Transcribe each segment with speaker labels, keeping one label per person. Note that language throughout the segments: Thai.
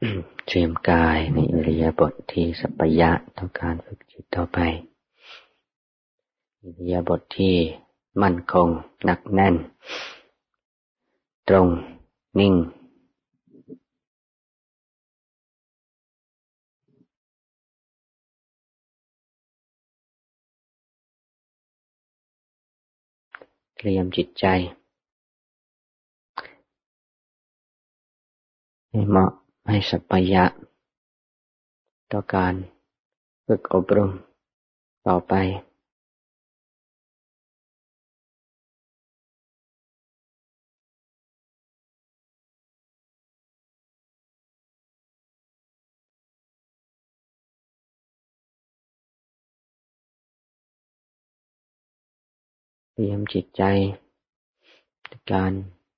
Speaker 1: เตรียมกายในอิริยาบถที่สัปปายะต่อการฝึกจิตต่อไปอิริยาบถที่มั่นคงหนักแน่นตรงนิ่งเตรียมจิตใจให้เหมาะให้สัปปายะต่อการฝึกอบรมต่อไปเตรียมจิตใจต่อการ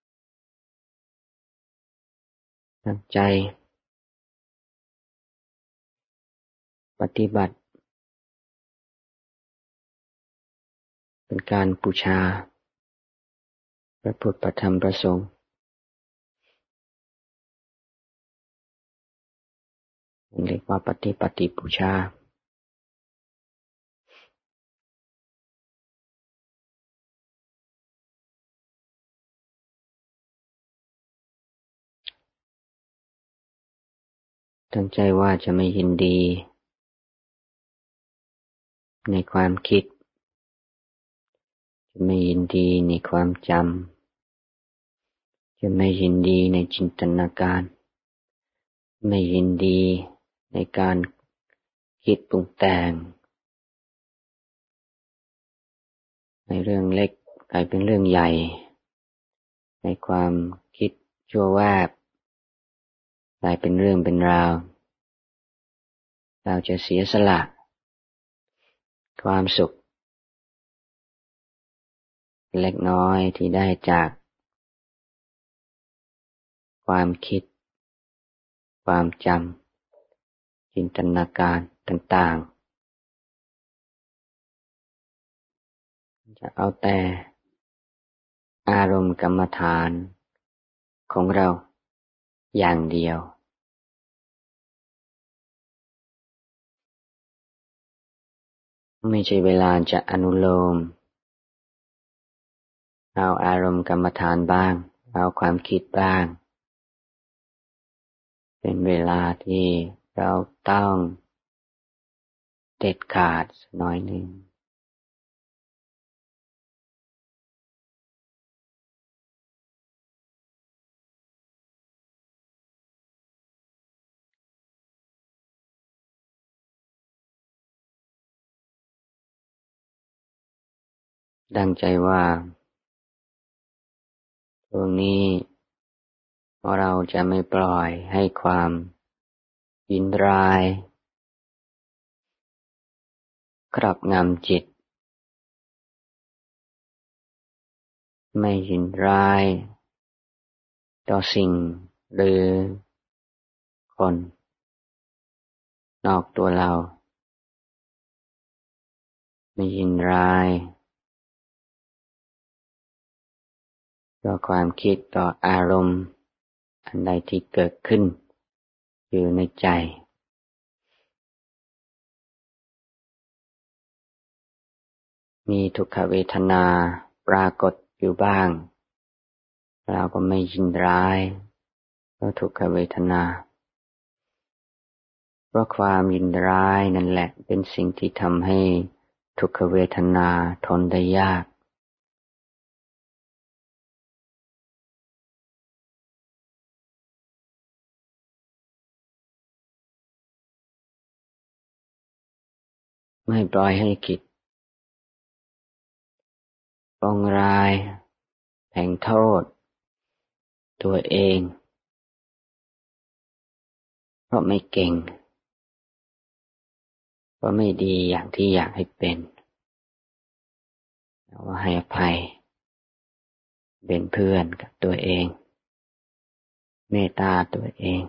Speaker 1: ตั้งใจปฏิบัติเป็นการบูชาพระพุทธพระธรรมพระสงฆ์เรียกว่าปฏิบูชาตั้งใจว่าจะไม่ยินดีในความคิดจะไม่ยินดีในความจำจะไม่ยินดีในจินตนาการไม่ยินดีในการคิดปรุงแต่งในเรื่องเล็กกลายเป็นเรื่องใหญ่ในความคิดชั่วแวบกลายเป็นเรื่องเป็นราวเราจะเสียสละความสุขเล็กน้อยที่ได้จากความคิดความจำจินตนาการต่างๆจะเอาแต่อารมณ์กรรมฐานของเราอย่างเดียวไม่ใช่เวลาจะอนุโลมเอาอารมณ์กรรมฐานบ้างเอาความคิดบ้างเป็นเวลาที่เราต้องเด็ดขาดหน่อยหนึ่งดังใจว่าช่วงนี้เราจะไม่ปล่อยให้ความยินร้ายครอบงำจิตไม่ยินร้ายต่อสิ่งหรือคนนอกตัวเราไม่ยินร้ายต่อความคิดต่ออารมณ์อันใดที่เกิดขึ้นอยู่ในใจมีทุกขเวทนาปรากฏอยู่บ้างเราก็ไม่ยินร้ายเพราะทุกขเวทนาเพราะความยินร้ายนั่นแหละเป็นสิ่งที่ทำให้ทุกขเวทนาทนได้ยากไม่ปล่อยให้จิตปองร้ายแผงโทษตัวเองเพราะไม่เก่งเพราะไม่ดีอย่างที่อยากให้เป็นเราให้อภัยเป็นเพื่อนกับตัวเองเมตตาตัวเอง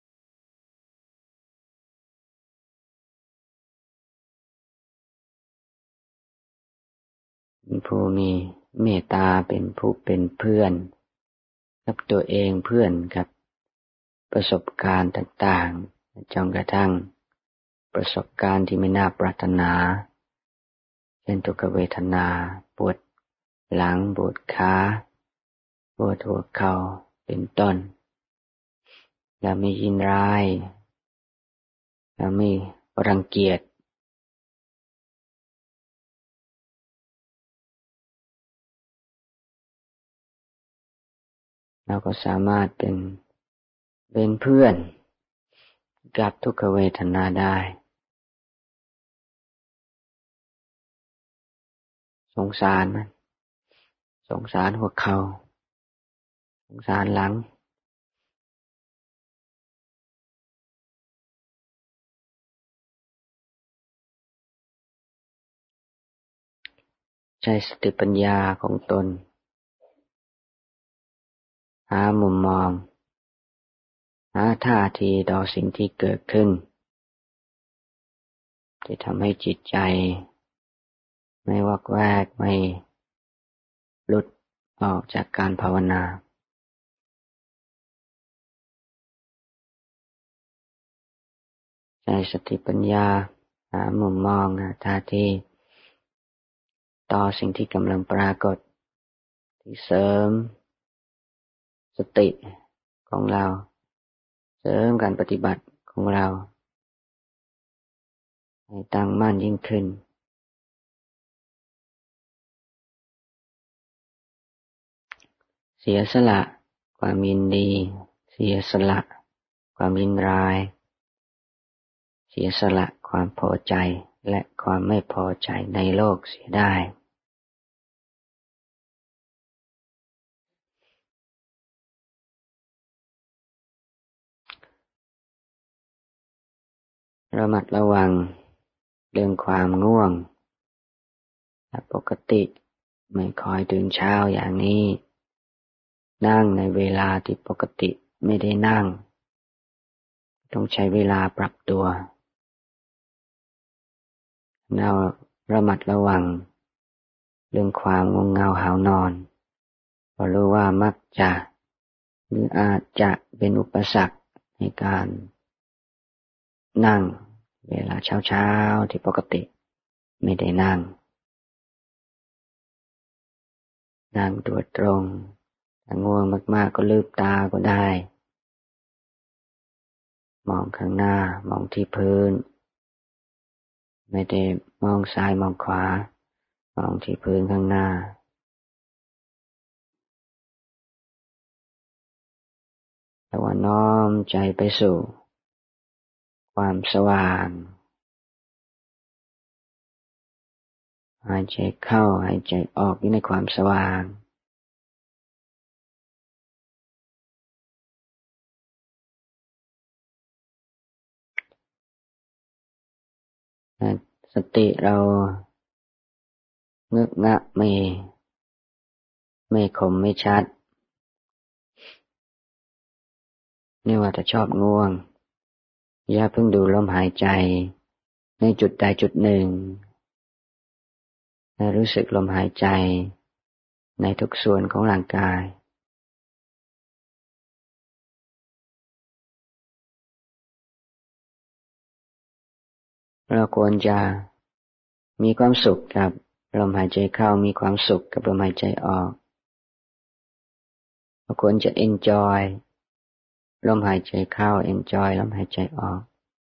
Speaker 1: ผู้มีเมตตาเป็นผู้เป็นเพื่อนกับตัวเองเพื่อนกับประสบการณ์ต่างๆจนกระทั่งประสบการณ์ที่ไม่น่าปรารถนาเช่นทุกขเวทนาปวดหลังปวดขาปวดหัวเข่าเป็นต้นและไม่ยินร้ายและไม่รังเกียจเราก็สามารถเป็นเพื่อนกับทุกขเวทนาได้สงสารมันสงสารหัวเข่าสงสารหลังใช้สติปัญญาของตนหามุมมองหาท่าทีต่อสิ่งที่เกิดขึ้นที่ทำให้จิตใจไม่วอกแวกไม่หลุดออกจากการภาวนาใช้สติปัญญาหามุมมองหาท่าทีต่อสิ่งที่กำลังปรากฏที่เสริมสติของเราเสริมการปฏิบัติของเราให้ตั้งมั่นยิ่งขึ้นเสียสละความยินดีเสียสละความยินร้ายเสียสละความพอใจและความไม่พอใจในโลกเสียได้ระมัดระวังเรื่องความง่วงถ้าปกติไม่คอยตื่นเช้าอย่างนี้นั่งในเวลาที่ปกติไม่ได้นั่งต้องใช้เวลาปรับตัวเราระมัดระวังเรื่องความง่วงเหงาหาวนอนเพราะรู้ว่ามักจะหรืออาจจะเป็นอุปสรรคในการนั่งเวลาเช้าที่ปกติไม่ได้นั่งตัวตรงถ้าง่วงมากๆก็ลืมตาก็ได้มองข้างหน้ามองที่พื้นไม่ได้มองซ้ายมองขวามองที่พื้นข้างหน้าแต่ว่าน้อมใจไปสู่ความสว่างหายใจเข้าหายใจออกอยู่ในความสว่างสติเราเงึกงะไม่คมไม่ชัดนี่ว่าถ้าชอบง่วงอย่าเพิ่งดูลมหายใจในจุดใดจุดหนึ่งให้รู้สึกลมหายใจในทุกส่วนของร่างกายเราควรจะมีความสุขกับลมหายใจเข้ามีความสุขกับลมหายใจออกเราควรจะ enjoy ลมหายใจเข้า enjoy ลมหายใจออก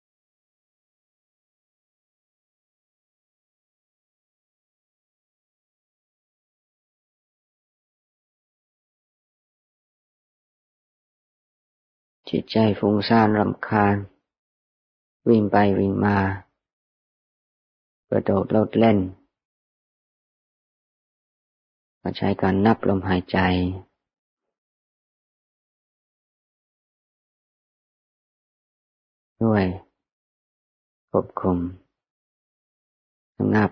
Speaker 1: จิตใจฟุ้งซ่านรำคาญวิ่งไปวิ่งมากระโดดโลดเล่นก็ใช้การนับลมหายใจด้วยควบคุมระงับ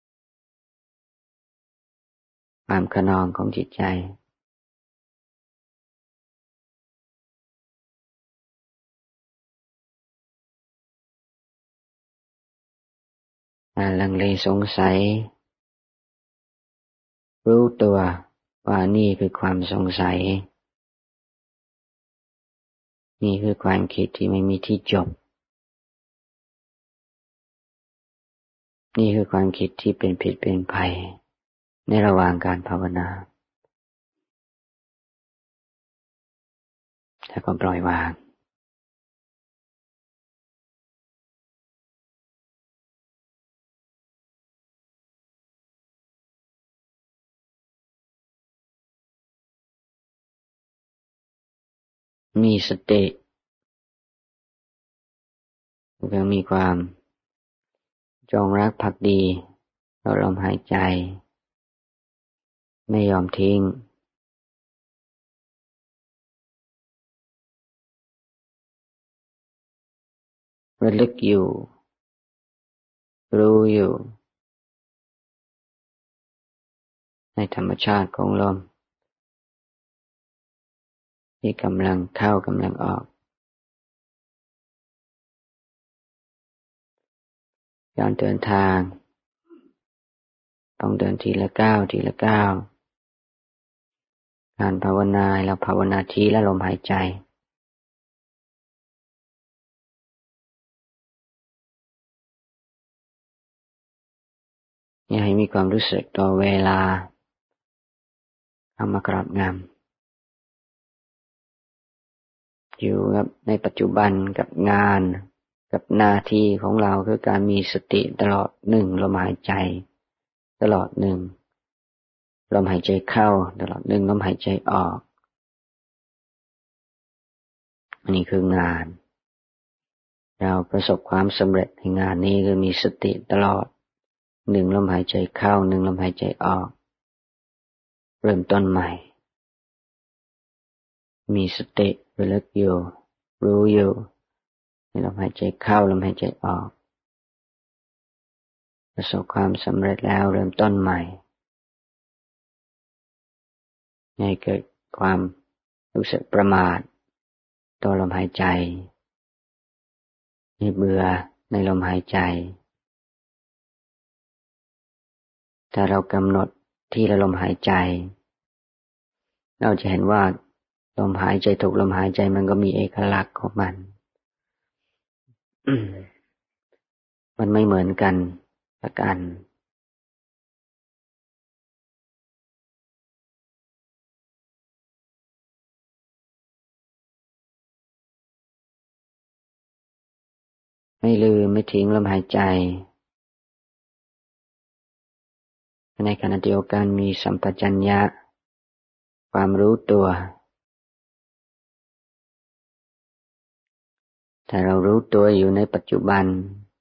Speaker 1: ความคะนองของจิตใจลังเลสงสัยรู้ตัวว่านี่คือความสงสัยนี่คือความคิดที่ไม่มีที่จบนี่คือความคิดที่เป็นพิษเป็นภัยในระหว่างการภาวนาถ้าก็ปล่อยวางมีสติยังมีความจงรักภักดีต่อลมหายใจไม่ยอมทิ้งระลึกอยู่รู้อยู่ในธรรมชาติของลมที่กำลังเข้ากำลังออกการเดินทางต้องเดินทีละก้าวทีละก้าวการภาวนาเราภาวนาทีละลมหายใจอย่าให้มีความรู้สึกต่อเวลาเอามากราบงำอยู่กับในปัจจุบันกับงานกับหน้าที่ของเราคือการมีสติตลอดหนึ่งลมหายใจตลอดหนึ่งลมหายใจเข้าตลอดหนึ่งลมหายใจออกอันนี้คืองานเราประสบความสำเร็จในงานนี้คือมีสติตลอดหนึ่งลมหายใจเข้าหนึ่งลมหายใจออกเริ่มต้นใหม่มีสติระลึกอยู่รู้อยู่ในลมหายใจเข้าลมหายใจออกประสบความสำเร็จแล้วเริ่มต้นใหม่ให้เกิดความรู้สึกประมาทต่อลมหายใจให้เบื่อในลมหายใจถ้าเรากำหนดที่ละลมหายใจเราจะเห็นว่าลมหายใจถูกลมหายใจมันก็มีเอกลักษณ์ของมันมันไม่เหมือนกันละกันไม่ลืมไม่ทิ้งลมหายใจในขณะเดียวกันมีสัมปชัญญะความรู้ตัวถ้าเรารู้ตัวอยู่ในปัจจุบัน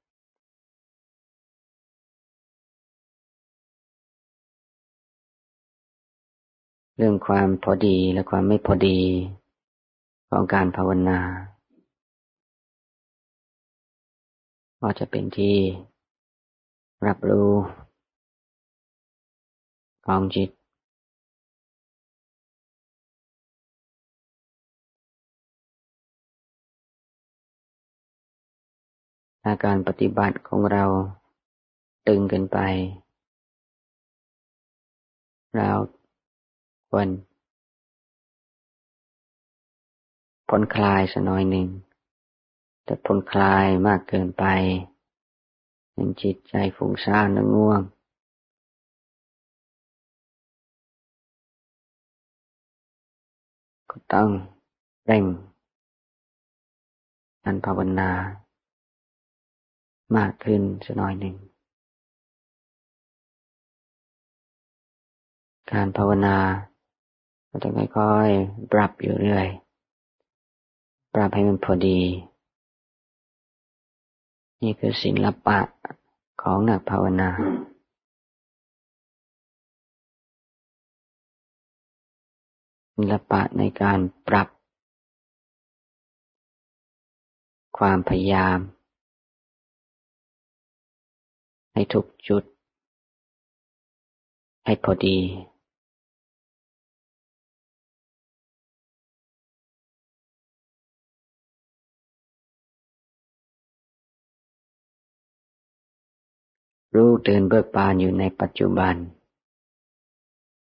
Speaker 1: เรื่องความพอดีและความไม่พอดีของการภาวนาก็จะเป็นที่รับรู้ของจิตอาการปฏิบัติของเราตึงเกินไปเราควรผ่อนคลายสักหน่อยหนึ่งแต่ผ่อนคลายมากเกินไปเป็นจิตใจฟุ้งซ่านและง่วงก็ต้องเร่งการภาวนามากขึ้นสักหน่อยหนึ่งการภาวนาก็ต้องค่อยๆปรับอยู่เรื่อยปรับให้มันพอดีนี่คือศิลปะของนักภาวนาศิลปะในการปรับความพยายามให้ถูกจุดให้พอดีรู้ตื่นเบิกบานอยู่ในปัจจุบัน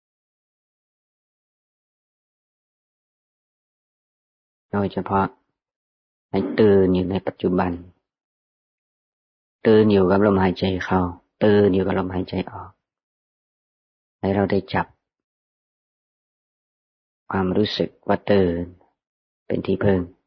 Speaker 1: โดยเฉพาะให้ตื่นอยู่ในปัจจุบันตื่นอยู่กับลมหายใจเข้าตื่นอยู่กับลมหายใจออกให้เราได้จับความรู้สึกว่าตื่นเป็นที่พึ่ง